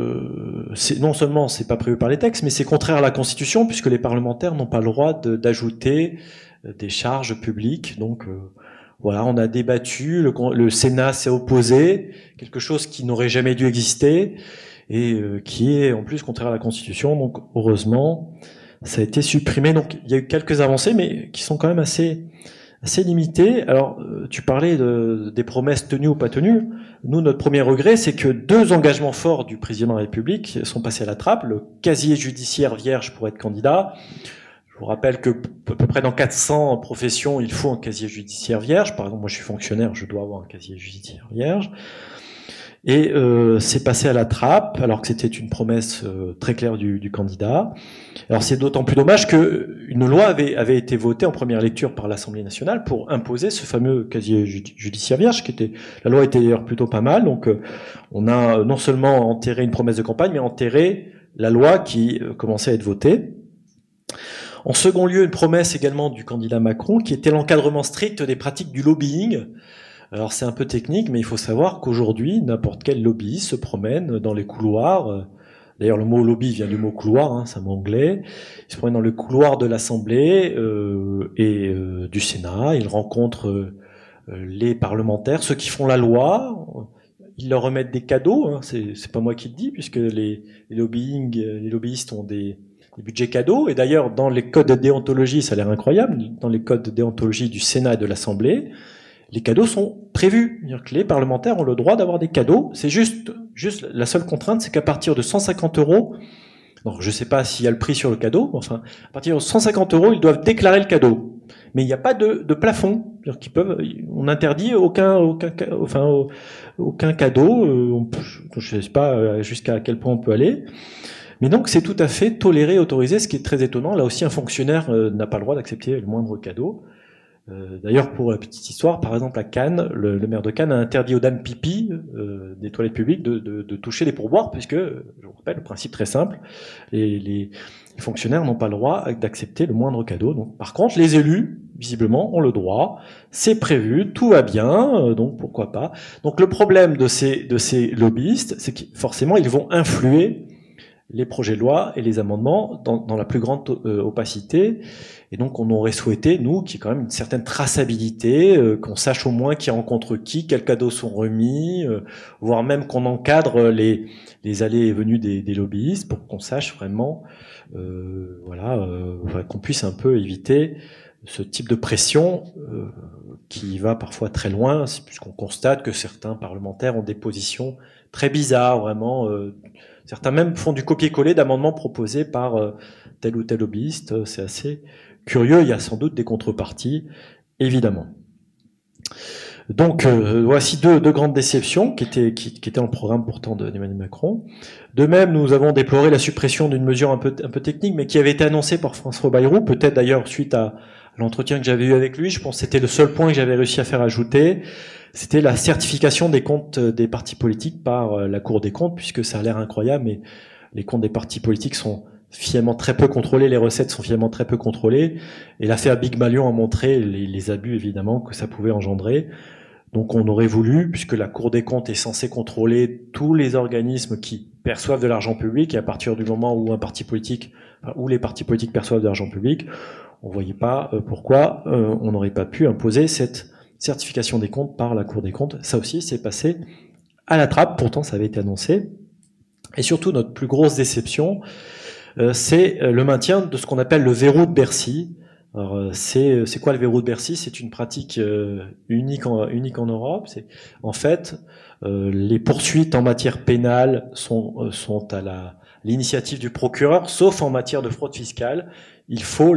non seulement c'est pas prévu par les textes, mais c'est contraire à la Constitution, puisque les parlementaires n'ont pas le droit d'ajouter des charges publiques. Donc voilà, on a débattu, le Sénat s'est opposé, quelque chose qui n'aurait jamais dû exister, et qui est en plus contraire à la Constitution. Donc heureusement, ça a été supprimé. Donc il y a eu quelques avancées, mais qui sont quand même assez assez limité. Alors, tu parlais des promesses tenues ou pas tenues. Nous, notre premier regret, c'est que 2 engagements forts du président de la République sont passés à la trappe. Le casier judiciaire vierge pour être candidat. Je vous rappelle que à peu près dans 400 professions, il faut un casier judiciaire vierge. Par exemple, moi, je suis fonctionnaire, je dois avoir un casier judiciaire vierge. Et c'est passé à la trappe, alors que c'était une promesse très claire du candidat. Alors c'est d'autant plus dommage qu'une loi avait été votée en première lecture par l'Assemblée nationale pour imposer ce fameux casier judiciaire vierge, la loi était d'ailleurs plutôt pas mal. Donc on a non seulement enterré une promesse de campagne, mais enterré la loi qui commençait à être votée. En second lieu, une promesse également du candidat Macron, qui était l'encadrement strict des pratiques du lobbying. Alors c'est un peu technique, mais il faut savoir qu'aujourd'hui, n'importe quel lobbyiste se promène dans les couloirs. D'ailleurs, le mot lobby vient du mot couloir, c'est un mot anglais. Il se promène dans le couloir de l'Assemblée et du Sénat. Il rencontre les parlementaires, ceux qui font la loi. Ils leur remettent des cadeaux. C'est pas moi qui le dis, puisque les lobbyistes ont des budgets cadeaux. Et d'ailleurs, dans les codes de déontologie, ça a l'air incroyable, dans les codes de déontologie du Sénat et de l'Assemblée, les cadeaux sont prévus. C'est-à-dire que les parlementaires ont le droit d'avoir des cadeaux. C'est juste la seule contrainte, c'est qu'à partir de 150 €, donc je sais pas s'il y a le prix sur le cadeau, enfin, à partir de 150 €, ils doivent déclarer le cadeau. Mais il n'y a pas de plafond. C'est-à-dire on interdit aucun cadeau. Je sais pas jusqu'à quel point on peut aller. Mais donc c'est tout à fait toléré, autorisé, ce qui est très étonnant. Là aussi, un fonctionnaire n'a pas le droit d'accepter le moindre cadeau. D'ailleurs, pour la petite histoire, par exemple à Cannes, le maire de Cannes a interdit aux dames pipi des toilettes publiques de toucher les pourboires, puisque, je vous rappelle, le principe très simple, les fonctionnaires n'ont pas le droit d'accepter le moindre cadeau. Donc, par contre, les élus, visiblement, ont le droit, c'est prévu, tout va bien, donc pourquoi pas. Donc le problème de ces lobbyistes, c'est que forcément, ils vont influer les projets de loi et les amendements dans la plus grande opacité. Et donc on aurait souhaité, nous, qu'il y ait quand même une certaine traçabilité, qu'on sache au moins qui rencontre qui, quels cadeaux sont remis, voire même qu'on encadre les allées et venues des lobbyistes pour qu'on sache vraiment, qu'on puisse un peu éviter ce type de pression qui va parfois très loin, puisqu'on constate que certains parlementaires ont des positions très bizarres, vraiment. Certains même font du copier-coller d'amendements proposés par tel ou tel lobbyiste. C'est assez curieux. Il y a sans doute des contreparties, évidemment. Donc, voici deux grandes déceptions qui étaient dans le programme pourtant d'Emmanuel Macron. De même, nous avons déploré la suppression d'une mesure un peu technique, mais qui avait été annoncée par François Bayrou, peut-être d'ailleurs suite à l'entretien que j'avais eu avec lui. Je pense que c'était le seul point que j'avais réussi à faire ajouter. C'était la certification des comptes des partis politiques par la Cour des comptes, puisque ça a l'air incroyable, mais les comptes des partis politiques sont finalement très peu contrôlés, les recettes sont finalement très peu contrôlées, et l'affaire Big Malion a montré les abus, évidemment, que ça pouvait engendrer. Donc on aurait voulu, puisque la Cour des comptes est censée contrôler tous les organismes qui perçoivent de l'argent public, et à partir du moment où les partis politiques perçoivent de l'argent public, on voyait pas pourquoi on n'aurait pas pu imposer cette certification des comptes par la Cour des comptes. Ça aussi, c'est passé à la trappe, pourtant ça avait été annoncé. Et surtout, notre plus grosse déception, c'est le maintien de ce qu'on appelle le verrou de Bercy. Alors, c'est quoi le verrou de Bercy? C'est une pratique unique en Europe. C'est en fait les poursuites en matière pénale sont à l'initiative du procureur, sauf en matière de fraude fiscale. Il faut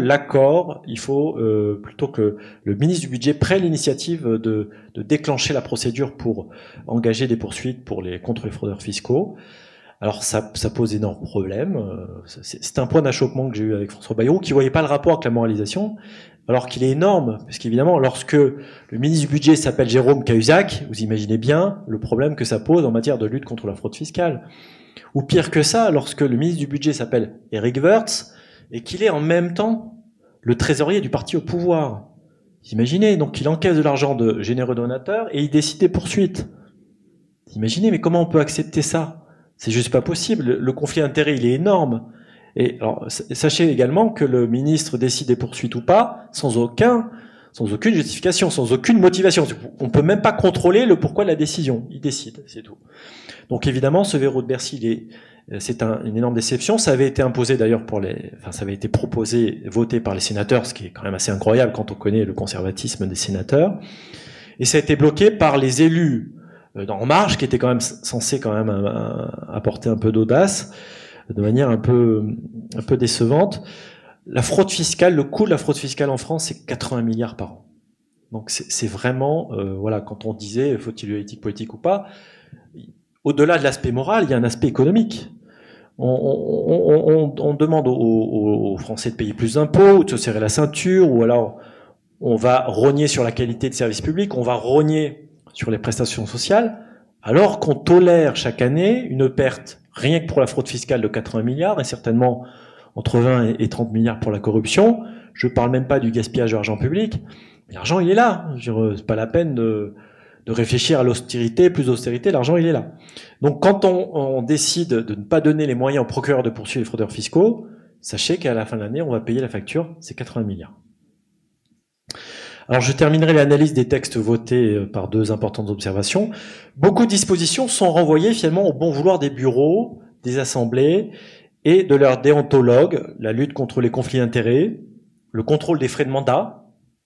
plutôt que le ministre du Budget prenne l'initiative de déclencher la procédure pour engager des poursuites contre les fraudeurs fiscaux. Alors ça pose d'énormes problèmes. C'est un point d'achoppement que j'ai eu avec François Bayrou, qui voyait pas le rapport avec la moralisation, alors qu'il est énorme, parce qu'évidemment, lorsque le ministre du Budget s'appelle Jérôme Cahuzac, vous imaginez bien le problème que ça pose en matière de lutte contre la fraude fiscale. Ou pire que ça, lorsque le ministre du Budget s'appelle Éric Woerth, et qu'il est en même temps le trésorier du parti au pouvoir. Vous imaginez, donc il encaisse de l'argent de généreux donateurs et il décide des poursuites. Vous imaginez, mais comment on peut accepter ça? C'est juste pas possible. Le conflit d'intérêts, il est énorme. Et alors, sachez également que le ministre décide des poursuites ou pas, sans aucune justification, sans aucune motivation. On peut même pas contrôler le pourquoi de la décision. Il décide, c'est tout. Donc évidemment, ce verrou de Bercy, il est C'est une énorme déception. Ça avait été imposé d'ailleurs ça avait été proposé, voté par les sénateurs, ce qui est quand même assez incroyable quand on connaît le conservatisme des sénateurs. Et ça a été bloqué par les élus d'En Marche, qui étaient quand même censés quand même apporter un peu d'audace, de manière un peu décevante. La fraude fiscale, le coût de la fraude fiscale en France, c'est 80 milliards par an. Donc c'est vraiment, voilà, quand on disait faut-il une éthique politique ou pas, au-delà de l'aspect moral, il y a un aspect économique. On demande aux Français de payer plus d'impôts, ou de se serrer la ceinture, ou alors on va rogner sur la qualité de services publics, on va rogner sur les prestations sociales, alors qu'on tolère chaque année une perte, rien que pour la fraude fiscale, de 80 milliards, et certainement entre 20 et 30 milliards pour la corruption. Je parle même pas du gaspillage d'argent public. L'argent, il est là. C'est pas la peine de réfléchir à l'austérité, plus d'austérité, l'argent, il est là. Donc, quand on décide de ne pas donner les moyens aux procureurs de poursuivre les fraudeurs fiscaux, sachez qu'à la fin de l'année, on va payer la facture, c'est 80 milliards. Alors, je terminerai l'analyse des textes votés par deux importantes observations. Beaucoup de dispositions sont renvoyées finalement au bon vouloir des bureaux, des assemblées et de leurs déontologues, la lutte contre les conflits d'intérêts, le contrôle des frais de mandat,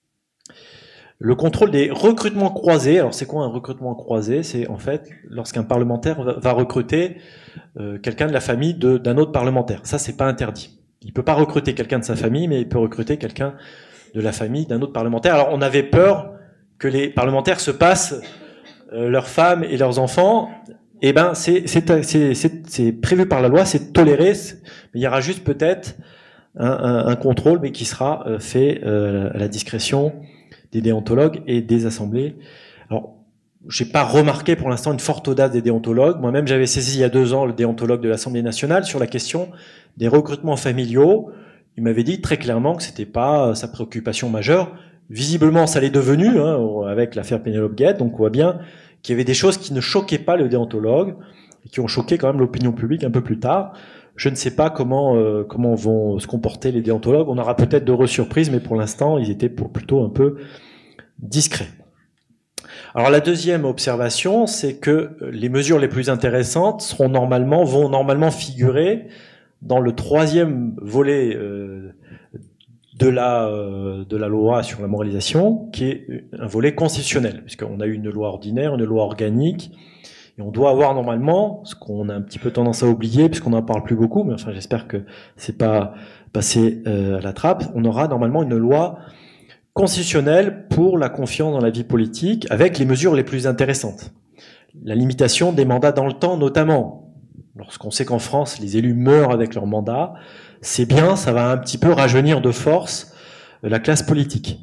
le contrôle des recrutements croisés. Alors c'est quoi un recrutement croisé? C'est en fait lorsqu'un parlementaire va recruter quelqu'un de la famille d'un autre parlementaire. Ça, c'est pas interdit. Il peut pas recruter quelqu'un de sa famille, mais il peut recruter quelqu'un de la famille d'un autre parlementaire. Alors on avait peur que les parlementaires se passent leurs femmes et leurs enfants. Eh ben c'est prévu par la loi, c'est toléré. Mais il y aura juste peut-être un contrôle, mais qui sera fait à la discrétion des déontologues et des assemblées. Alors, j'ai pas remarqué pour l'instant une forte audace des déontologues. Moi-même, j'avais saisi il y a 2 ans le déontologue de l'Assemblée nationale sur la question des recrutements familiaux. Il m'avait dit très clairement que c'était pas sa préoccupation majeure. Visiblement, ça l'est devenu, hein, avec l'affaire Penelope Gued. Donc, on voit bien qu'il y avait des choses qui ne choquaient pas le déontologue et qui ont choqué quand même l'opinion publique un peu plus tard. Je ne sais pas comment vont se comporter les déontologues. On aura peut-être d'heureuses surprises, mais pour l'instant, ils étaient plutôt un peu discrets. Alors la deuxième observation, c'est que les mesures les plus intéressantes vont normalement figurer dans le 3e volet de la loi sur la moralisation, qui est un volet constitutionnel, puisqu'on a eu une loi ordinaire, une loi organique. Et on doit avoir normalement, ce qu'on a un petit peu tendance à oublier, puisqu'on n'en parle plus beaucoup, mais enfin j'espère que c'est pas passé à la trappe, on aura normalement une loi constitutionnelle pour la confiance dans la vie politique, avec les mesures les plus intéressantes. La limitation des mandats dans le temps, notamment. Lorsqu'on sait qu'en France, les élus meurent avec leur mandat, c'est bien, ça va un petit peu rajeunir de force la classe politique.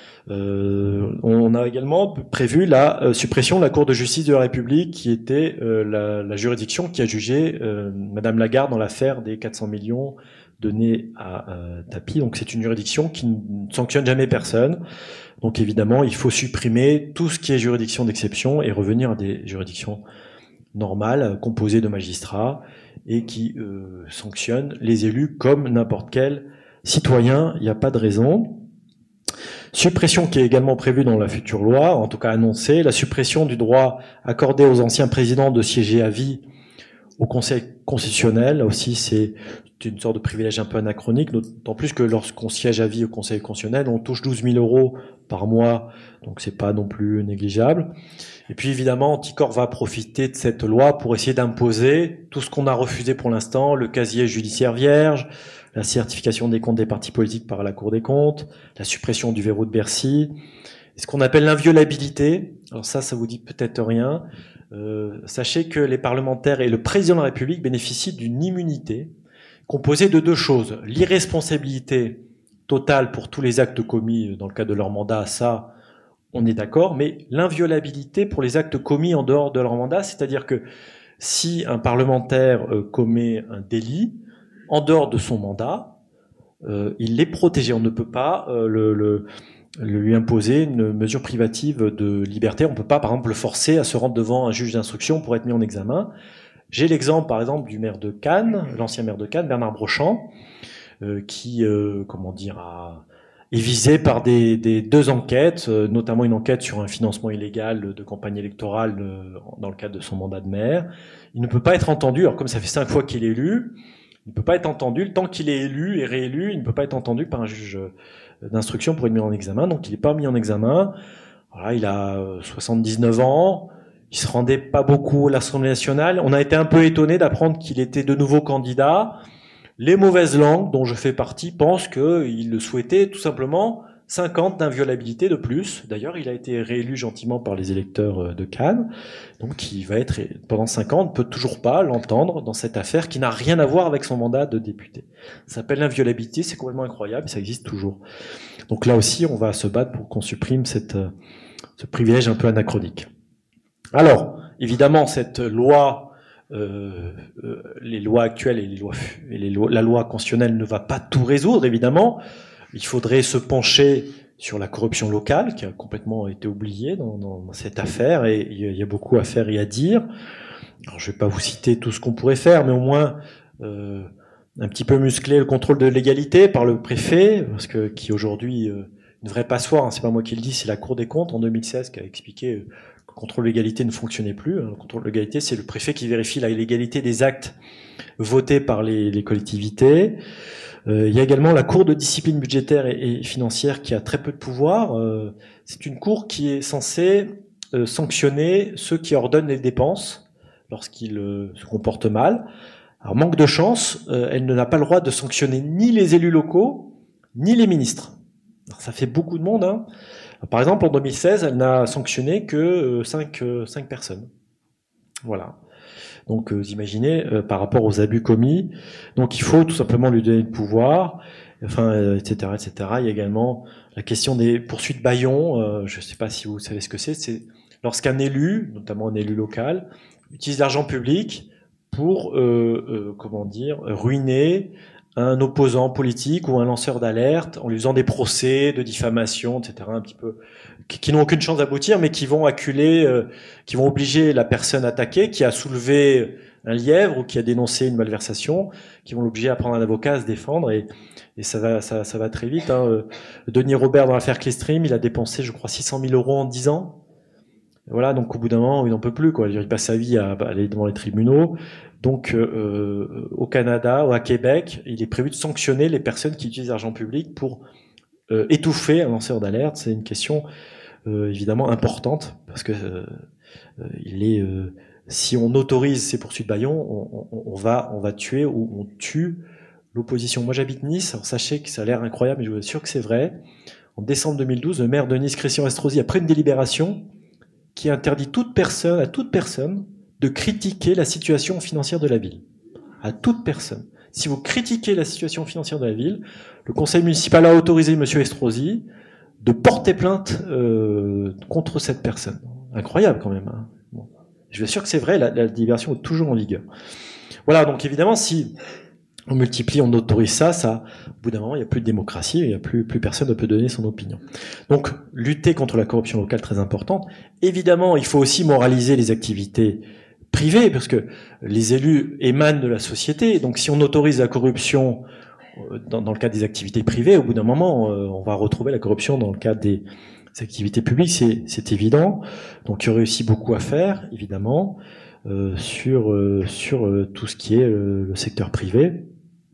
On a également prévu la suppression de la Cour de justice de la République, qui était la juridiction qui a jugé Madame Lagarde dans l'affaire des 400 millions donnés à Tapi. Donc c'est une juridiction qui ne sanctionne jamais personne. Donc évidemment, il faut supprimer tout ce qui est juridiction d'exception et revenir à des juridictions normales, composées de magistrats, et qui sanctionnent les élus comme n'importe quel citoyen. Il n'y a pas de raison. Suppression qui est également prévue dans la future loi, en tout cas annoncée, la suppression du droit accordé aux anciens présidents de siéger à vie au Conseil constitutionnel. Là aussi, c'est une sorte de privilège un peu anachronique, d'autant plus que lorsqu'on siège à vie au Conseil constitutionnel, on touche 12 000 € par mois, donc c'est pas non plus négligeable. Et puis évidemment, Anticor va profiter de cette loi pour essayer d'imposer tout ce qu'on a refusé pour l'instant, le casier judiciaire vierge, la certification des comptes des partis politiques par la Cour des comptes, la suppression du verrou de Bercy, ce qu'on appelle l'inviolabilité. Alors ça vous dit peut-être rien. Sachez que les parlementaires et le président de la République bénéficient d'une immunité composée de 2 choses. L'irresponsabilité totale pour tous les actes commis dans le cadre de leur mandat, ça, on est d'accord, mais l'inviolabilité pour les actes commis en dehors de leur mandat, c'est-à-dire que si un parlementaire commet un délit, en dehors de son mandat, il est protégé. On ne peut pas lui imposer une mesure privative de liberté. On ne peut pas, par exemple, le forcer à se rendre devant un juge d'instruction pour être mis en examen. J'ai l'exemple, par exemple, du maire de Cannes, l'ancien maire de Cannes, Bernard Brochant, qui, est visé par des deux enquêtes, notamment une enquête sur un financement illégal de campagne électorale dans le cadre de son mandat de maire. Il ne peut pas être entendu, alors comme ça fait 5 fois qu'il est élu, il ne peut pas être entendu, le temps qu'il est élu et réélu, il ne peut pas être entendu par un juge d'instruction pour être mis en examen, donc il n'est pas mis en examen. Voilà, il a 79 ans, il se rendait pas beaucoup à l'Assemblée nationale. On a été un peu étonné d'apprendre qu'il était de nouveau candidat. Les mauvaises langues, dont je fais partie, pensent qu'il le souhaitait tout simplement 50 d'inviolabilité de plus. D'ailleurs, il a été réélu gentiment par les électeurs de Cannes. Donc, il va être, pendant 5 ans, on ne peut toujours pas l'entendre dans cette affaire qui n'a rien à voir avec son mandat de député. Ça s'appelle l'inviolabilité, c'est complètement incroyable, ça existe toujours. Donc là aussi, on va se battre pour qu'on supprime ce privilège un peu anachronique. Alors, évidemment, cette loi, les lois actuelles et la loi constitutionnelle ne va pas tout résoudre, évidemment. Il faudrait se pencher sur la corruption locale, qui a complètement été oubliée dans cette affaire, et il y a beaucoup à faire et à dire. Alors, je ne vais pas vous citer tout ce qu'on pourrait faire, mais au moins un petit peu muscler le contrôle de légalité par le préfet, parce que qui aujourd'hui ne devrait pas se voir, hein, c'est pas moi qui le dis, c'est la Cour des comptes en 2016 qui a expliqué que le contrôle de légalité ne fonctionnait plus. Le contrôle de légalité, c'est le préfet qui vérifie la légalité des actes votés par les collectivités. Il y a également la Cour de discipline budgétaire et financière qui a très peu de pouvoir. C'est une cour qui est censée sanctionner ceux qui ordonnent les dépenses lorsqu'ils se comportent mal. Alors, manque de chance, elle n'a pas le droit de sanctionner ni les élus locaux, ni les ministres. Alors, ça fait beaucoup de monde, hein. Par exemple, en 2016, elle n'a sanctionné que 5 personnes. Voilà. Donc, vous imaginez, par rapport aux abus commis. Donc, il faut tout simplement lui donner le pouvoir, enfin, etc., etc. Il y a également la question des poursuites bâillons. Je ne sais pas si vous savez ce que c'est. C'est lorsqu'un élu, notamment un élu local, utilise l'argent public pour, ruiner un opposant politique ou un lanceur d'alerte en lui faisant des procès de diffamation, etc., un petit peu, qui n'ont aucune chance d'aboutir, mais qui vont acculer, qui vont obliger la personne attaquée, qui a soulevé un lièvre ou qui a dénoncé une malversation, qui vont l'obliger à prendre un avocat, à se défendre, et ça va très vite, hein. Denis Robert, dans l'affaire Clearstream, il a dépensé, je crois, 600 000 € en 10 ans. Voilà, donc au bout d'un moment, il n'en peut plus, quoi. Il passe sa vie à aller devant les tribunaux. Donc, au Canada ou à Québec, il est prévu de sanctionner les personnes qui utilisent l'argent public pour étouffer un lanceur d'alerte. C'est une question évidemment importante parce que si on autorise ces poursuites bâillons, on va tuer ou on tue l'opposition. Moi, j'habite Nice. Alors, sachez que ça a l'air incroyable, mais je vous assure que c'est vrai. En décembre 2012, le maire de Nice, Christian Estrosi, a pris une délibération qui interdit à toute personne de critiquer la situation financière de la ville. À toute personne. Si vous critiquez la situation financière de la ville, le conseil municipal a autorisé M. Estrosi de porter plainte contre cette personne. Incroyable quand même, hein. Bon. Je vous assure que c'est vrai, la délibération est toujours en vigueur. Voilà, donc évidemment, si on multiplie, on autorise ça, au bout d'un moment, il n'y a plus de démocratie, il n'y a plus personne ne peut donner son opinion. Donc, lutter contre la corruption locale, très importante. Évidemment, il faut aussi moraliser les activités privées, parce que les élus émanent de la société. Donc, si on autorise la corruption dans le cadre des activités privées, au bout d'un moment, on va retrouver la corruption dans le cadre des activités publiques, c'est évident. Donc, il y aurait aussi beaucoup à faire, évidemment, sur tout ce qui est le secteur privé.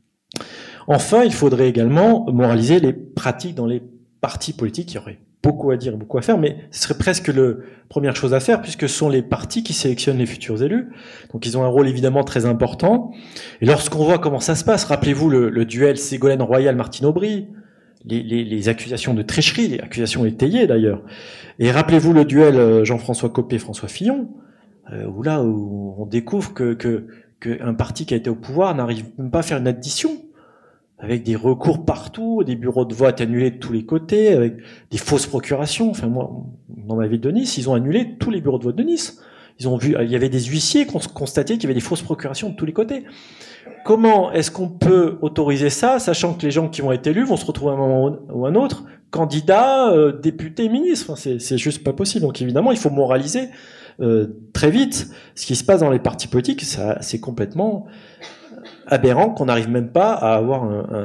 Enfin, il faudrait également moraliser les pratiques dans les partis politiques. Il y aurait beaucoup à dire et beaucoup à faire, mais ce serait presque la première chose à faire, puisque ce sont les partis qui sélectionnent les futurs élus. Donc ils ont un rôle évidemment très important. Et lorsqu'on voit comment ça se passe, rappelez-vous le duel Ségolène Royal-Martine Aubry, les accusations de tricherie, les accusations étayées d'ailleurs. Et rappelez-vous le duel Jean-François Copé-François Fillon, où on découvre qu'un parti qui a été au pouvoir n'arrive même pas à faire une addition, avec des recours partout, des bureaux de vote annulés de tous les côtés, avec des fausses procurations. Enfin, moi, dans ma ville de Nice, ils ont annulé tous les bureaux de vote de Nice. Ils ont vu, il y avait des huissiers qui ont constaté qu'il y avait des fausses procurations de tous les côtés. Comment est-ce qu'on peut autoriser ça, sachant que les gens qui vont être élus vont se retrouver à un moment ou un autre candidats, députés, ministres? Enfin, c'est juste pas possible. Donc évidemment, il faut moraliser très vite ce qui se passe dans les partis politiques. Ça, c'est complètement aberrant qu'on n'arrive même pas à avoir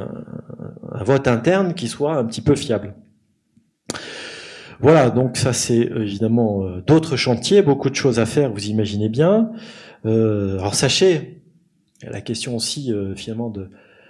un vote interne qui soit un petit peu fiable. Voilà, donc ça c'est évidemment d'autres chantiers, beaucoup de choses à faire, vous imaginez bien. Alors sachez, la question aussi finalement de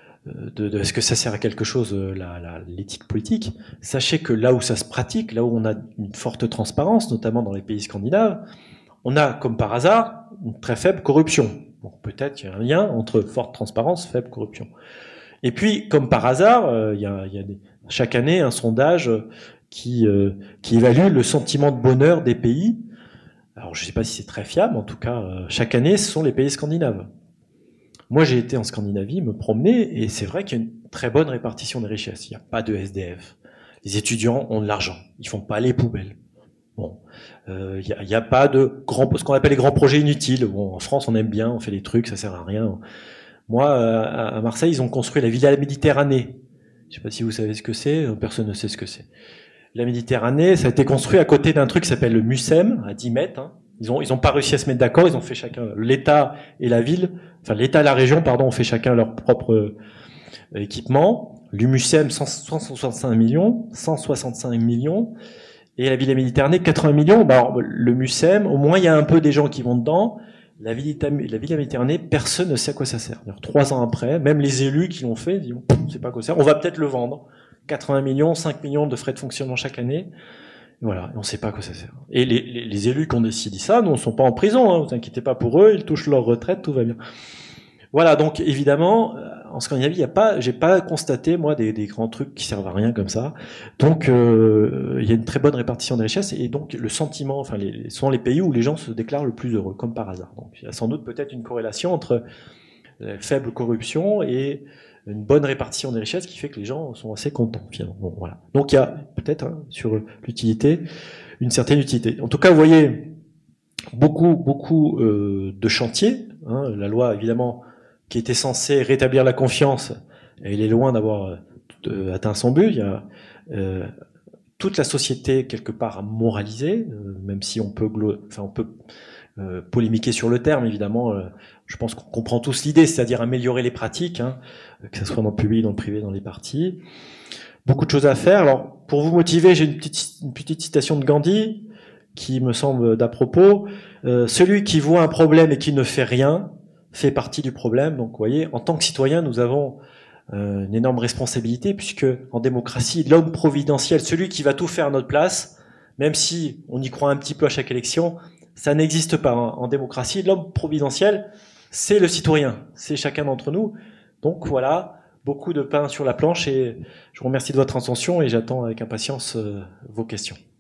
est-ce que ça sert à quelque chose l'éthique politique, sachez que là où ça se pratique, là où on a une forte transparence, notamment dans les pays scandinaves, on a comme par hasard une très faible corruption. Bon, peut-être qu'il y a un lien entre forte transparence, faible corruption. Et puis, comme par hasard, il y a chaque année un sondage qui évalue le sentiment de bonheur des pays. Alors, je ne sais pas si c'est très fiable, en tout cas, chaque année, ce sont les pays scandinaves. Moi, j'ai été en Scandinavie, me promener, et c'est vrai qu'il y a une très bonne répartition des richesses. Il n'y a pas de SDF. Les étudiants ont de l'argent. Ils font pas les poubelles. Bon, il y a pas de ce qu'on appelle les grands projets inutiles. Bon, en France, on aime bien, on fait des trucs, ça sert à rien. Moi, à Marseille, ils ont construit la Villa Méditerranée. Je sais pas si vous savez ce que c'est. Personne ne sait ce que c'est. La Méditerranée, ça a été construit à côté d'un truc qui s'appelle le Mucem, à 10 mètres. Hein. Ils ont pas réussi à se mettre d'accord. Ils ont fait chacun, l'État et la ville, enfin l'État et la région, pardon, ont fait chacun leur propre équipement. L'UMUCEM, 165 millions, 165 millions. Et la Villa Méditerranée, 80 millions. Bah, alors, le MUCEM, au moins il y a un peu des gens qui vont dedans. La Villa Méditerranée, personne ne sait à quoi ça sert. Alors, 3 ans après, même les élus qui l'ont fait disent, on ne sait pas à quoi ça sert. On va peut-être le vendre. 80 millions, 5 millions de frais de fonctionnement chaque année. Voilà, on ne sait pas à quoi ça sert. Et les élus qui ont décidé ça, nous, ne sont pas en prison. Hein, vous inquiétez pas pour eux, ils touchent leur retraite, tout va bien. Voilà, donc évidemment, en Scandinavie, j'ai pas constaté moi des grands trucs qui servent à rien comme ça. Donc il y a une très bonne répartition des richesses et donc le sentiment, enfin, sont les pays où les gens se déclarent le plus heureux, comme par hasard. Donc il y a sans doute peut-être une corrélation entre faible corruption et une bonne répartition des richesses qui fait que les gens sont assez contents finalement. Bon, voilà. Donc il y a peut-être sur l'utilité une certaine utilité. En tout cas, vous voyez beaucoup de chantiers. Hein, la loi évidemment qui était censé rétablir la confiance, et il est loin d'avoir atteint son but. Il y a toute la société quelque part à moraliser, même si on peut polémiquer sur le terme, évidemment. Je pense qu'on comprend tous l'idée, c'est-à-dire améliorer les pratiques, hein, que ce soit dans le public, dans le privé, dans les partis. Beaucoup de choses à faire. Alors, pour vous motiver, j'ai une petite citation de Gandhi qui me semble d'à propos. Celui qui voit un problème et qui ne fait rien fait partie du problème. Donc, vous voyez, en tant que citoyen, nous avons une énorme responsabilité, puisque en démocratie, l'homme providentiel, celui qui va tout faire à notre place, même si on y croit un petit peu à chaque élection, ça n'existe pas. En démocratie, l'homme providentiel, c'est le citoyen, c'est chacun d'entre nous. Donc voilà, beaucoup de pain sur la planche, et je vous remercie de votre attention et j'attends avec impatience vos questions.